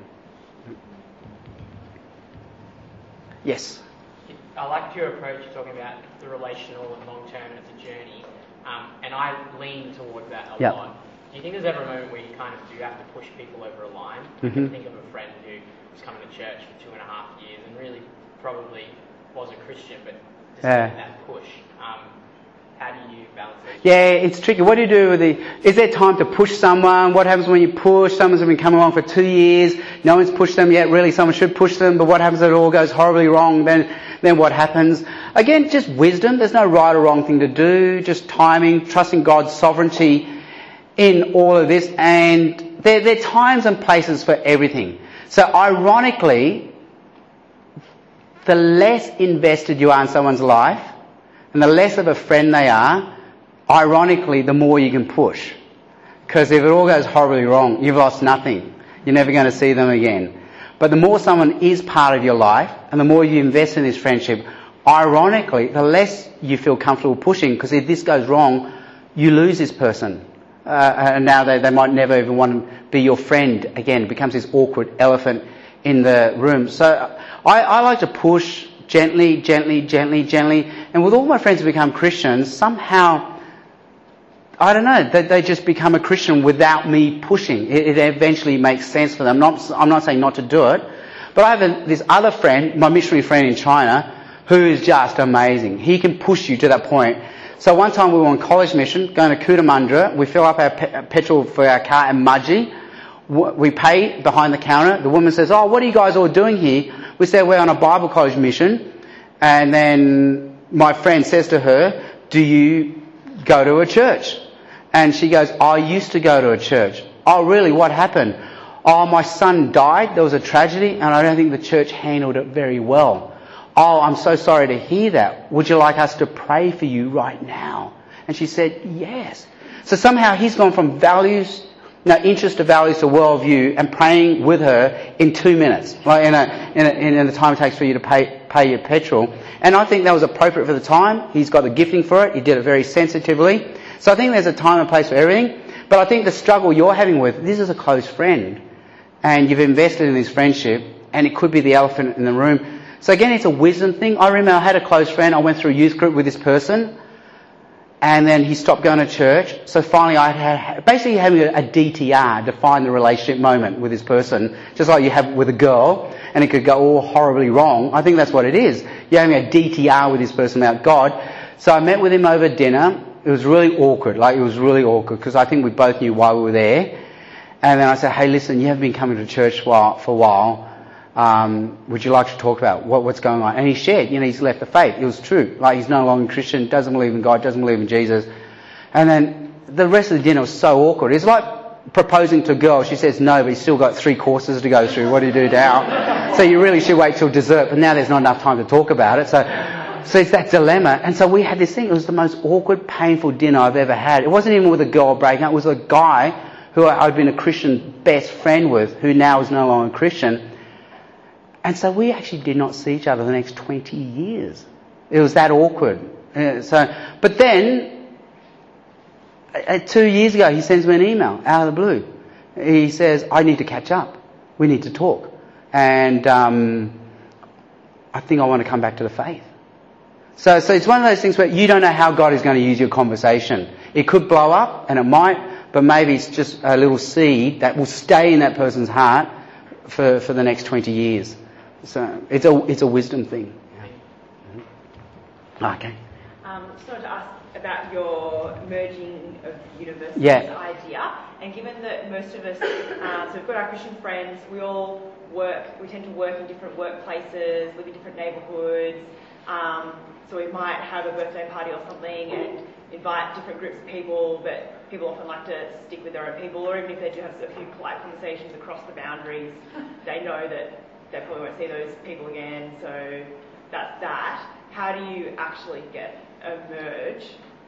Yes? I liked your approach talking about the relational and long-term as a journey, um, and I lean toward that a yep. lot. Do you think there's ever a moment where you kind of do have to push people over a line? Mm-hmm. I can think of a friend who was coming to church for two and a half years and really probably was a Christian, but just yeah. getting that push. Um, how do you balance it? Yeah, it's tricky. What do you do with the... Is there time to push someone? What happens when you push? Someone's been coming along for two years. No one's pushed them yet. Really, someone should push them. But what happens if it all goes horribly wrong? Then, then what happens? Again, just wisdom. There's no right or wrong thing to do. Just timing, trusting God's sovereignty in all of this. And there, there are times and places for everything. So ironically, the less invested you are in someone's life, and the less of a friend they are, ironically, the more you can push. Because if it all goes horribly wrong, you've lost nothing. You're never going to see them again. But the more someone is part of your life, and the more you invest in this friendship, ironically, the less you feel comfortable pushing, because if this goes wrong, you lose this person. Uh, and now they, they might never even want to be your friend again. It becomes this awkward elephant in the room. So I, I like to push gently, gently, gently, gently. And with all my friends who become Christians, somehow, I don't know, they, they just become a Christian without me pushing. It, it eventually makes sense for them. Not, I'm not saying not to do it, but I have a, this other friend, my missionary friend in China, who is just amazing. He can push you to that point. So one time we were on college mission, going to Cootamundra. We fill up our pe- petrol for our car in Mudgee. We pay behind the counter. The woman says, "Oh, what are you guys all doing here?" We said, "We're on a Bible college mission." And then my friend says to her, "Do you go to a church?" And she goes, "I used to go to a church." "Oh, really? What happened?" "Oh, my son died. There was a tragedy, and I don't think the church handled it very well." "Oh, I'm so sorry to hear that. Would you like us to pray for you right now?" And she said, "Yes." So somehow he's gone from values, no interest to values to worldview, and praying with her in two minutes, like in a, in, a, in the time it takes for you to pay pay your petrol. And I think that was appropriate for the time. He's got the gifting for it. He did it very sensitively. So I think there's a time and place for everything. But I think the struggle you're having with, this is a close friend, and you've invested in this friendship, and it could be the elephant in the room. So again, it's a wisdom thing. I remember I had a close friend. I went through a youth group with this person, and then he stopped going to church. So finally I had basically having a, a D T R, define the relationship moment with this person, just like you have with a girl, and it could go all horribly wrong. I think that's what it is. You're having a D T R with this person about God. So I met with him over dinner. It was really awkward. Like, it was really awkward because I think we both knew why we were there. And then I said, "Hey, listen, you haven't been coming to church for, for a while. Um, would you like to talk about what, what's going on?" And he shared, you know, he's left the faith. It was true. Like, he's no longer a Christian, doesn't believe in God, doesn't believe in Jesus. And then the rest of the dinner was so awkward. It's like proposing to a girl. She says no, but he's still got three courses to go through. What do you do now? So you really should wait till dessert, but now there's not enough time to talk about it. So, so it's that dilemma. And so we had this thing. It was the most awkward, painful dinner I've ever had. It wasn't even with a girl breaking up. It was a guy who I'd been a Christian best friend with, who now is no longer a Christian. And so we actually did not see each other the next twenty years. It was that awkward. Uh, so, but then, uh, two years ago, he sends me an email out of the blue. He says, "I need to catch up. We need to talk. And um, I think I want to come back to the faith." So, so it's one of those things where you don't know how God is going to use your conversation. It could blow up, and it might, but maybe it's just a little seed that will stay in that person's heart for, for the next twenty years. So it's a it's a wisdom thing. Yeah. Okay. Um, just wanted to ask about your merging of universities yeah. idea. And given that most of us, uh, so we've got our Christian friends, we all work. We tend to work in different workplaces, live in different neighbourhoods. Um, so we might have a birthday party or something and invite different groups of people, but people often like to stick with their own people, or even if they do have a few polite conversations across the boundaries, they know that they probably won't see those people again, so that's that. How do you actually get a merge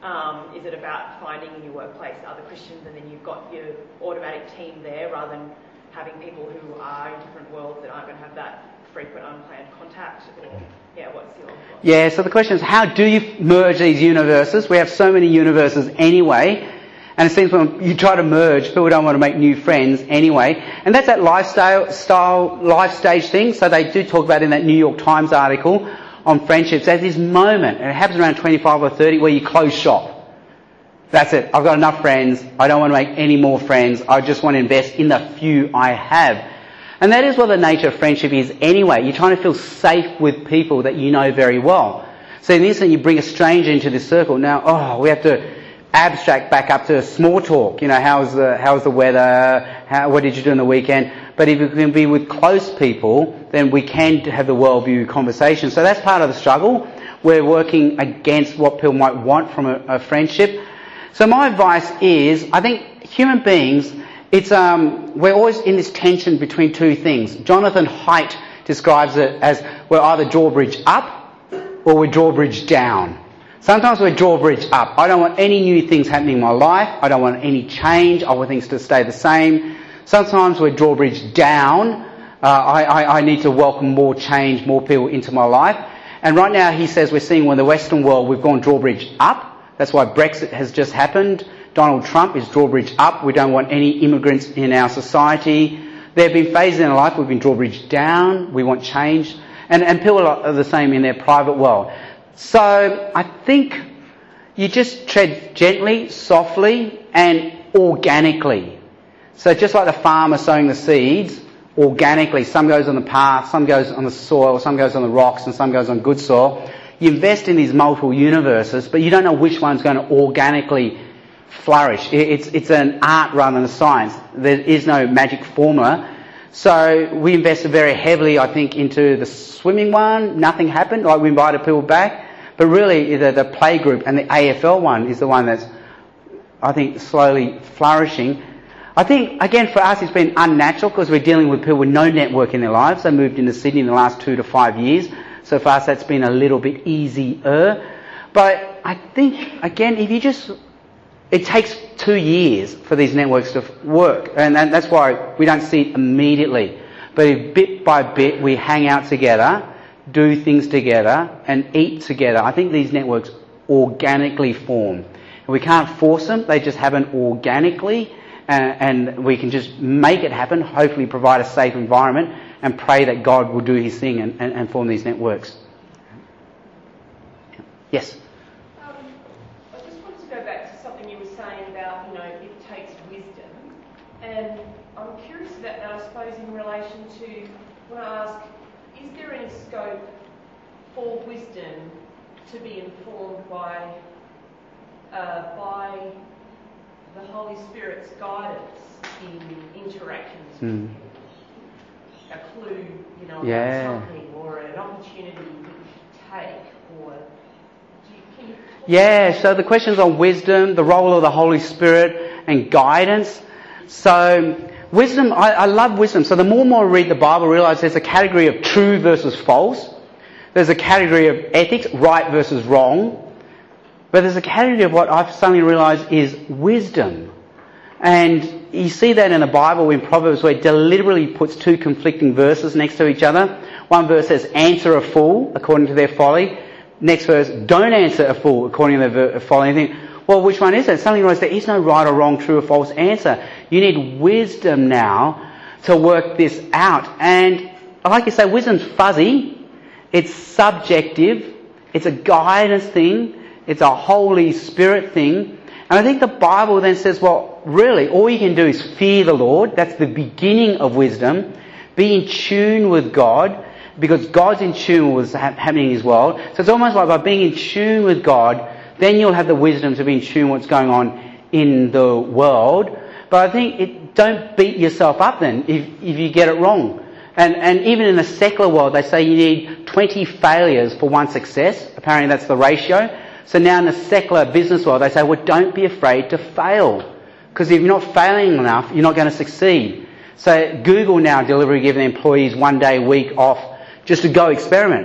Um, is it about finding in your workplace other Christians and then you've got your automatic team there rather than having people who are in different worlds that aren't going to have that frequent unplanned contact? Or, yeah, what's your thought? Yeah, so the question is, how do you merge these universes? We have so many universes anyway, and it seems when you try to merge, people don't want to make new friends anyway. And that's that lifestyle, style, life stage thing. So they do talk about in that New York Times article on friendships, there's this moment, and it happens around twenty-five or thirty, where you close shop. That's it. I've got enough friends. I don't want to make any more friends. I just want to invest in the few I have. And that is what the nature of friendship is anyway. You're trying to feel safe with people that you know very well. So in the instant you bring a stranger into this circle, now, oh, we have to abstract back up to small talk. You know, how's the, how's the weather? How, what did you do on the weekend? But if you can be with close people, then we can have the worldview conversation. So that's part of the struggle. We're working against what people might want from a, a friendship. So my advice is, I think human beings, it's um, we're always in this tension between two things. Jonathan Haidt describes it as we're either drawbridge up or we're drawbridge down. Sometimes we're drawbridge up. I don't want any new things happening in my life. I don't want any change. I want things to stay the same. Sometimes we're drawbridge down. Uh, I, I, I need to welcome more change, more people into my life. And right now he says we're seeing in the Western world we've gone drawbridge up. That's why Brexit has just happened. Donald Trump is drawbridge up. We don't want any immigrants in our society. There have been phases in our life we've been drawbridge down. We want change. And, and people are the same in their private world. So I think you just tread gently, softly, and organically. So just like the farmer sowing the seeds, organically, some goes on the path, some goes on the soil, some goes on the rocks, and some goes on good soil. You invest in these multiple universes, but you don't know which one's going to organically flourish. It's, it's an art rather than a science. There is no magic formula. So we invested very heavily, I think, into the swimming one. Nothing happened. Like, we invited people back. But really, the, the play group and the A F L one is the one that's, I think, slowly flourishing. I think, again, for us, it's been unnatural because we're dealing with people with no network in their lives. They moved into Sydney in the last two to five years. So for us, that's been a little bit easier. But I think, again, if you just... It takes two years for these networks to work. And that's why we don't see it immediately. But if bit by bit we hang out together, do things together, and eat together, I think these networks organically form. And we can't force them. They just happen organically. Uh, and we can just make it happen, hopefully provide a safe environment, and pray that God will do his thing and, and, and form these networks. Yes? Um, I just wanted to go back to something you were saying about, you know, it takes wisdom. And I'm curious about that, I suppose, in relation to, when I ask, is there any scope for wisdom to be informed by, uh, by the Holy Spirit's guidance in interactions with Mm. a clue, you know, Yeah. about something, or an opportunity that you should take, or do you, can you Yeah, so the question's on wisdom, the role of the Holy Spirit, and guidance. So, wisdom, I, I love wisdom. So the more and more I read the Bible, I realise there's a category of true versus false. There's a category of ethics, right versus wrong. But there's a category of what I've suddenly realised is wisdom. And you see that in the Bible in Proverbs, where it deliberately puts two conflicting verses next to each other. One verse says, answer a fool according to their folly. Next verse, don't answer a fool according to their folly. And you think, well, which one is it? Suddenly you realise there is no right or wrong, true or false answer. You need wisdom now to work this out. And like you say, wisdom's fuzzy. It's subjective. It's a guidance thing. It's a Holy Spirit thing. And I think the Bible then says, well, really, all you can do is fear the Lord. That's the beginning of wisdom. Be in tune with God, because God's in tune with what's happening in his world. So it's almost like by being in tune with God, then you'll have the wisdom to be in tune with what's going on in the world. But I think it, don't beat yourself up then if, if you get it wrong. And, and even in the secular world, they say you need twenty failures for one success. Apparently that's the ratio. So now in the secular business world, they say, well, don't be afraid to fail. Because if you're not failing enough, you're not going to succeed. So Google now deliberately give their employees one day a week off just to go experiment.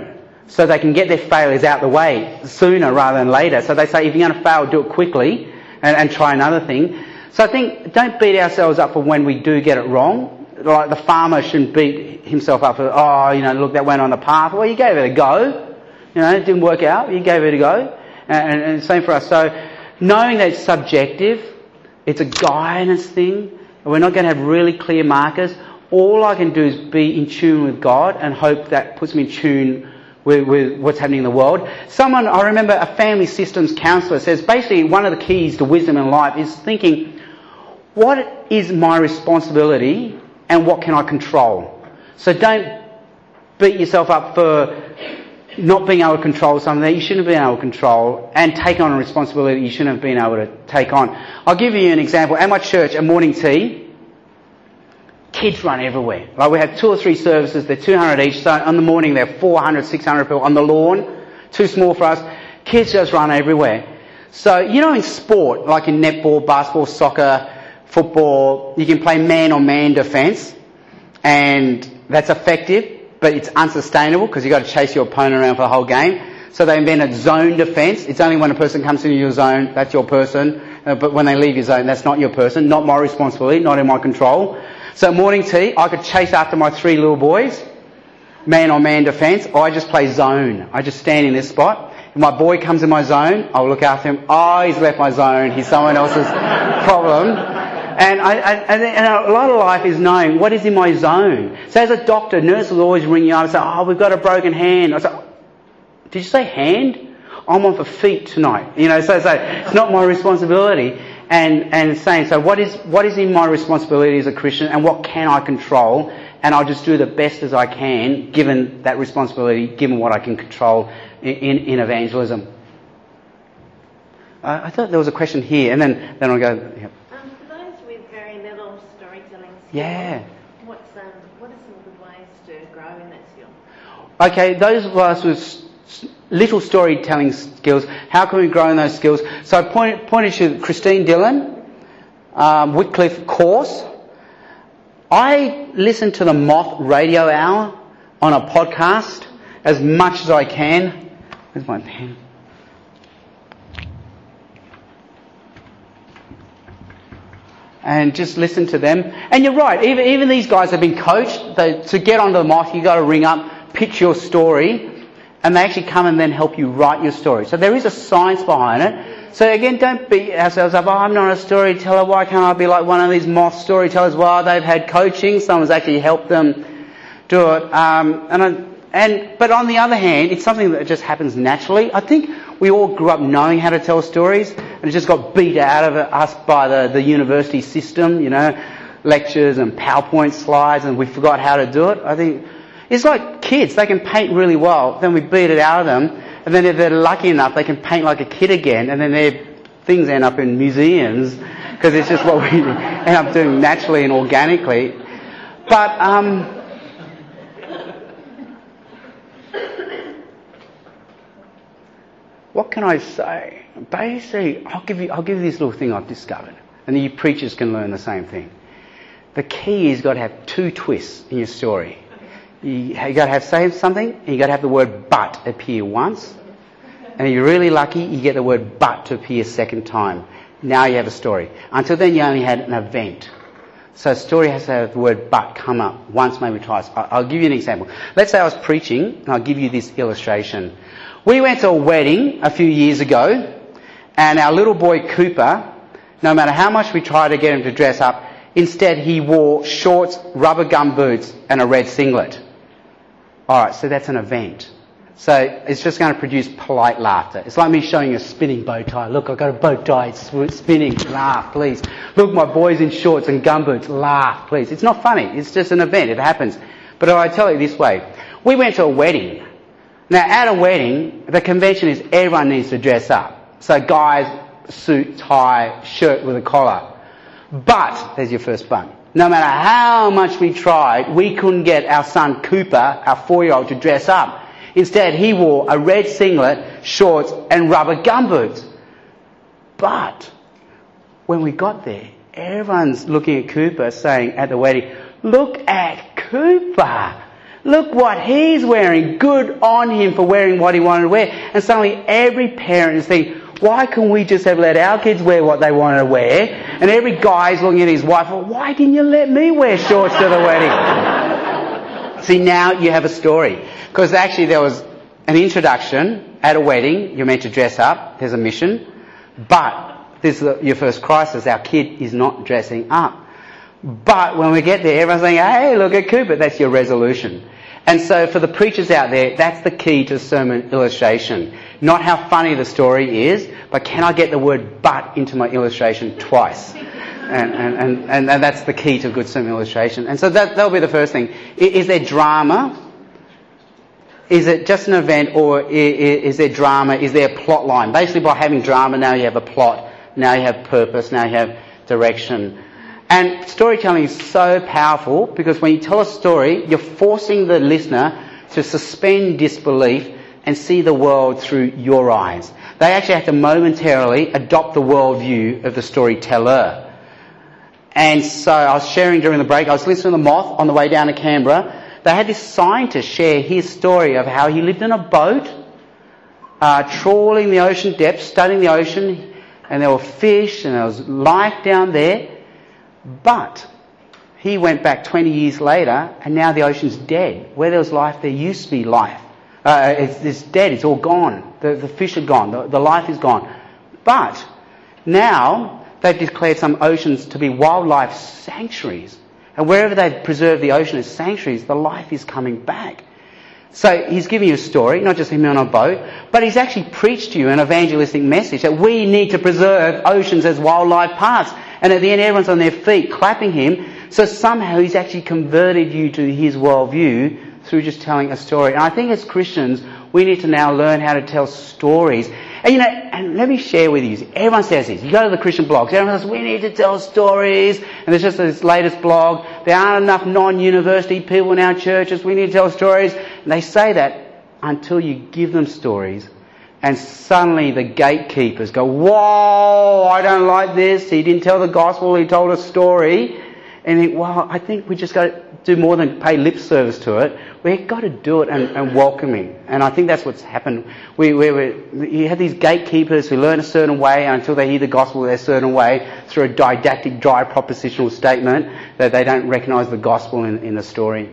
so they can get their failures out the way sooner rather than later. So they say, if you're going to fail, do it quickly and, and try another thing. So I think don't beat ourselves up for when we do get it wrong. Like the farmer shouldn't beat himself up for, oh, you know, look, that went on the path. Well, you gave it a go. You know, it didn't work out. You gave it a go. And, and, and same for us. So knowing that it's subjective, it's a guidance thing, and we're not going to have really clear markers. All I can do is be in tune with God and hope that puts me in tune with, with what's happening in the world. Someone, I remember a family systems counsellor says basically one of the keys to wisdom in life is thinking, what is my responsibility and what can I control? So don't beat yourself up for not being able to control something that you shouldn't have been able to control and take on a responsibility you shouldn't have been able to take on. I'll give you an example. At my church, at morning tea, kids run everywhere. Like we have two or three services, they're two hundred each, so on the morning they're four hundred, six hundred people on the lawn, too small for us. Kids just run everywhere. So, you know, in sport, like in netball, basketball, soccer, football, you can play man-on-man defence, and that's effective, but it's unsustainable because you've got to chase your opponent around for the whole game. So they invented zone defence. It's only when a person comes into your zone, that's your person, uh, but when they leave your zone, that's not your person, not my responsibility, not in my control. So morning tea, I could chase after my three little boys, man-on-man defence. I just play zone. I just stand in this spot. If my boy comes in my zone, I'll look after him. Oh, he's left my zone. He's someone else's problem. And, I, I, and a lot of life is knowing what is in my zone. So as a doctor, nurses always ring you up and say, oh, we've got a broken hand. I say, did you say hand? I'm on for feet tonight. You know, so, so it's not my responsibility. And, and saying, so what is, what is in my responsibility as a Christian and what can I control? And I'll just do the best as I can, given that responsibility, given what I can control in, in, in evangelism. Uh, I thought there was a question here, and then, then I'll go, yep. Um, for those with very little storytelling skills, yeah. what's, um, what are some good ways to grow in that skill? Okay, those of us with little storytelling skills, how can we grow in those skills? So I point, pointed to Christine Dillon, um, Wycliffe course. I listen to the Moth Radio Hour on a podcast as much as I can. Where's my pen? And just listen to them. And you're right, even, even these guys have been coached. They, to get onto the Moth, you've got to ring up, pitch your story, and they actually come and then help you write your story. So there is a science behind it. So again, don't beat ourselves up. Oh, I'm not a storyteller. Why can't I be like one of these Moth storytellers? Well, they've had coaching. Someone's actually helped them do it. Um, and, I, and but on the other hand, it's something that just happens naturally. I think we all grew up knowing how to tell stories, and it just got beat out of us by the, the university system. You know, lectures and PowerPoint slides, and we forgot how to do it. I think. It's like kids, they can paint really well, then we beat it out of them, and then if they're lucky enough, they can paint like a kid again, and then their things end up in museums, because it's just what we end up doing naturally and organically. But, um, what can I say? Basically, I'll give you, I'll give you this little thing I've discovered, and you preachers can learn the same thing. The key is you've got to have two twists in your story. You, you got to have say something, and you got to have the word "but" appear once, and if you're really lucky, you get the word "but" to appear a second time. Now you have a story. Until then, you only had an event. So a story has to have the word "but" come up once, maybe twice. I'll give you an example. Let's say I was preaching, and I'll give you this illustration. We went to a wedding a few years ago, and our little boy Cooper, no matter how much we tried to get him to dress up, instead he wore shorts, rubber gum boots, and a red singlet. Alright, so that's an event. So it's just going to produce polite laughter. It's like me showing you a spinning bow tie. Look, I've got a bow tie, it's spinning. Laugh, please. Look, my boy's in shorts and gumboots. Laugh, please. It's not funny. It's just an event. It happens. But I tell it this way. We went to a wedding. Now, at a wedding, the convention is everyone needs to dress up. So guys, suit, tie, shirt with a collar. But, there's your first but. No matter how much we tried, we couldn't get our son Cooper, our four-year-old, to dress up. Instead, he wore a red singlet, shorts, and rubber gumboots. But when we got there, everyone's looking at Cooper saying at the wedding, look at Cooper. Look what he's wearing. Good on him for wearing what he wanted to wear. And suddenly every parent is thinking, why can we just have let our kids wear what they wanted to wear? And every guy's looking at his wife, well, why didn't you let me wear shorts to the wedding? See, now you have a story. Because actually there was an introduction at a wedding. You're meant to dress up. There's a mission. But this is your first crisis. Our kid is not dressing up. But when we get there, everyone's saying, hey, look at Cooper. That's your resolution. And so for the preachers out there, that's the key to sermon illustration. Not how funny the story is, but can I get the word but into my illustration twice? And, and, and, and, and that's the key to good sermon illustration. And so that, that'll be the first thing. Is there drama? Is it just an event, or is there drama? Is there a plot line? Basically, by having drama, now you have a plot. Now you have purpose. Now you have direction. And storytelling is so powerful because when you tell a story, you're forcing the listener to suspend disbelief and see the world through your eyes. They actually have to momentarily adopt the worldview of the storyteller. And so I was sharing during the break, I was listening to The Moth on the way down to Canberra. They had this scientist share his story of how he lived in a boat, uh, trawling the ocean depths, studying the ocean, and there were fish and there was life down there. But he went back twenty years later and now the ocean's dead. Where there was life, there used to be life. Uh, it's, it's dead, it's all gone. The, the fish are gone, the, the life is gone. But now they've declared some oceans to be wildlife sanctuaries. And wherever they've preserved the ocean as sanctuaries, the life is coming back. So he's giving you a story, not just him on a boat, but he's actually preached to you an evangelistic message that we need to preserve oceans as wildlife parks. And at the end, everyone's on their feet clapping him. So somehow he's actually converted you to his worldview through just telling a story. And I think as Christians, we need to now learn how to tell stories. And you know, and let me share with you, everyone says this. You go to the Christian blogs, everyone says, we need to tell stories. And there's just this latest blog, there aren't enough non-university people in our churches, we need to tell stories. And they say that until you give them stories. And suddenly the gatekeepers go, whoa, I don't like this. He didn't tell the gospel, he told a story. And you think, well, I think we just got to do more than pay lip service to it. We've got to do it and, and welcome him. And I think that's what's happened. We, we, we, you have these gatekeepers who learn a certain way until they hear the gospel a certain way through a didactic, dry propositional statement that they don't recognise the gospel in, in the story.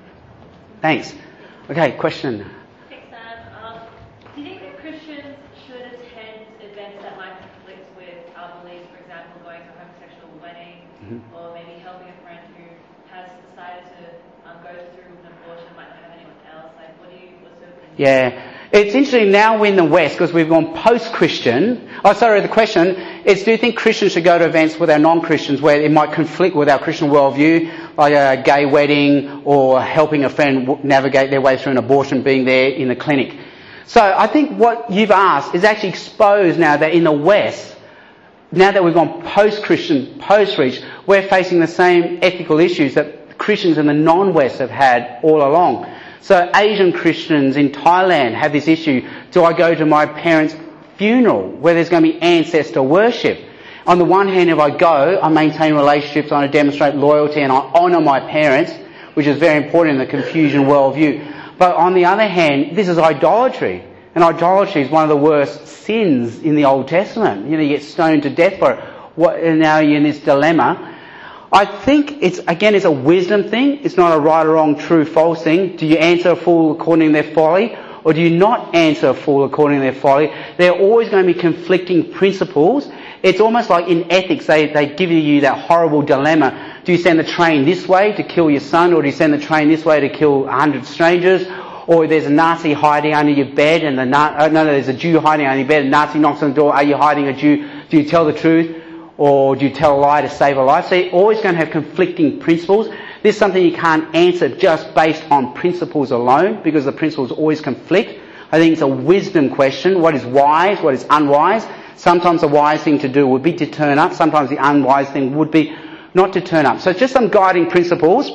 Thanks. Okay, question. Thanks, Sam. Um, do you think that Christians should attend events that might conflict with our beliefs, for example, going to a homosexual wedding, mm-hmm. or maybe helping a friend who has decided to um, go through an abortion and might not have anyone else? Like, what do you, what's your opinion? Yeah. It's interesting now we're in the West because we've gone post-Christian. Oh, sorry, the question is, do you think Christians should go to events with our non-Christians where it might conflict with our Christian worldview, like a gay wedding or helping a friend navigate their way through an abortion, being there in the clinic? So I think what you've asked is actually exposed now that in the West, now that we've gone post-Christian, post-reach, we're facing the same ethical issues that Christians in the non-West have had all along. So Asian Christians in Thailand have this issue. Do I go to my parents' funeral where there's going to be ancestor worship? On the one hand, if I go, I maintain relationships, I demonstrate loyalty and I honour my parents, which is very important in the Confucian worldview. But on the other hand, this is idolatry. And idolatry is one of the worst sins in the Old Testament. You know, you get stoned to death for it. What, and now you're in this dilemma. I think it's, again, it's a wisdom thing. It's not a right or wrong, true, false thing. Do you answer a fool according to their folly? Or do you not answer a fool according to their folly? There are always going to be conflicting principles. It's almost like in ethics, they, they give you that horrible dilemma. Do you send the train this way to kill your son, or do you send the train this way to kill a hundred strangers? Or there's a Nazi hiding under your bed, and the Na- oh, no, no, there's a Jew hiding under your bed, and a Nazi knocks on the door. Are you hiding a Jew? Do you tell the truth? Or do you tell a lie to save a life? So you're always going to have conflicting principles. This is something you can't answer just based on principles alone, because the principles always conflict. I think it's a wisdom question. What is wise? What is unwise? Sometimes the wise thing to do would be to turn up. Sometimes the unwise thing would be not to turn up. So just some guiding principles.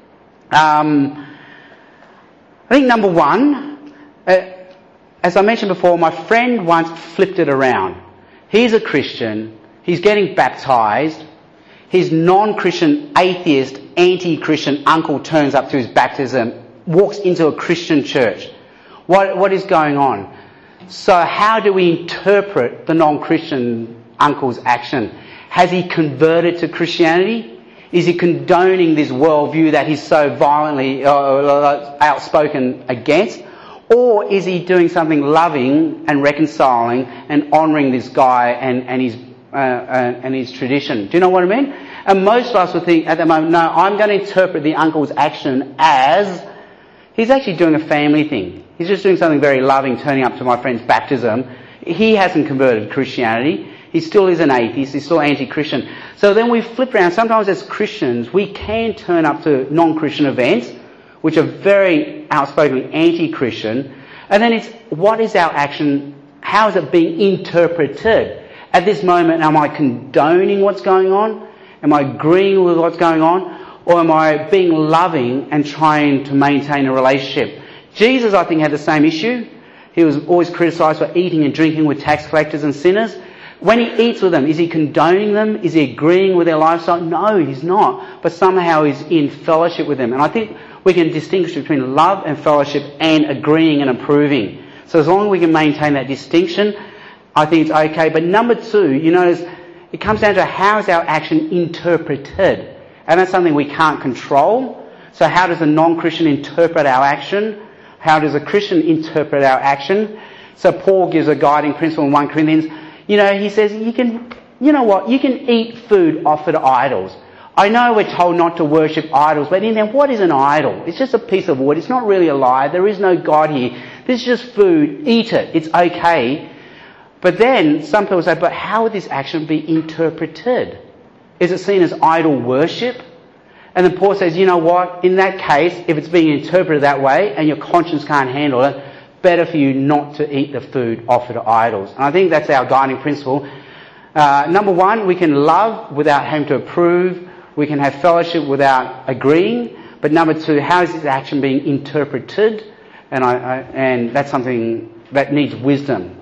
Um, I think number one, uh, as I mentioned before, my friend once flipped it around. He's a Christian. He's getting baptised. His non-Christian, atheist, anti-Christian uncle turns up to his baptism walks into a Christian church. What, what is going on? So how do we interpret the non-Christian uncle's action? Has he converted to Christianity? Is he condoning this worldview that he's so violently uh, outspoken against? Or is he doing something loving and reconciling and honouring this guy and, and his uh, uh, and his tradition? Do you know what I mean? And most of us would think at the moment, no, I'm going to interpret the uncle's action as he's actually doing a family thing. He's just doing something very loving, turning up to my friend's baptism. He hasn't converted to Christianity. He still is an atheist. He's still anti-Christian. So then we flip around. Sometimes as Christians, we can turn up to non-Christian events, which are very outspokenly anti-Christian. And then it's, what is our action? How is it being interpreted? At this moment, am I condoning what's going on? Am I agreeing with what's going on? Or am I being loving and trying to maintain a relationship? Jesus, I think, had the same issue. He was always criticised for eating and drinking with tax collectors and sinners. When he eats with them, is he condoning them? Is he agreeing with their lifestyle? No, he's not. But somehow he's in fellowship with them. And I think we can distinguish between love and fellowship and agreeing and approving. So as long as we can maintain that distinction, I think it's okay. But number two, you notice, it comes down to how is our action interpreted? And that's something we can't control. So how does a non-Christian interpret our action? How does a Christian interpret our action? So Paul gives a guiding principle in First Corinthians. You know, he says, you can, you know what, you can eat food offered to idols. I know we're told not to worship idols, but in the end, what is an idol? It's just a piece of wood. It's not really alive. There is no God here. This is just food. Eat it. It's okay. But then some people say, but how would this action be interpreted? Is it seen as idol worship? And then Paul says, you know what, in that case, if it's being interpreted that way and your conscience can't handle it, better for you not to eat the food offered to idols. And I think that's our guiding principle. Uh, number one, we can love without having to approve. We can have fellowship without agreeing. But number two, how is this action being interpreted? And I, I and that's something that needs wisdom.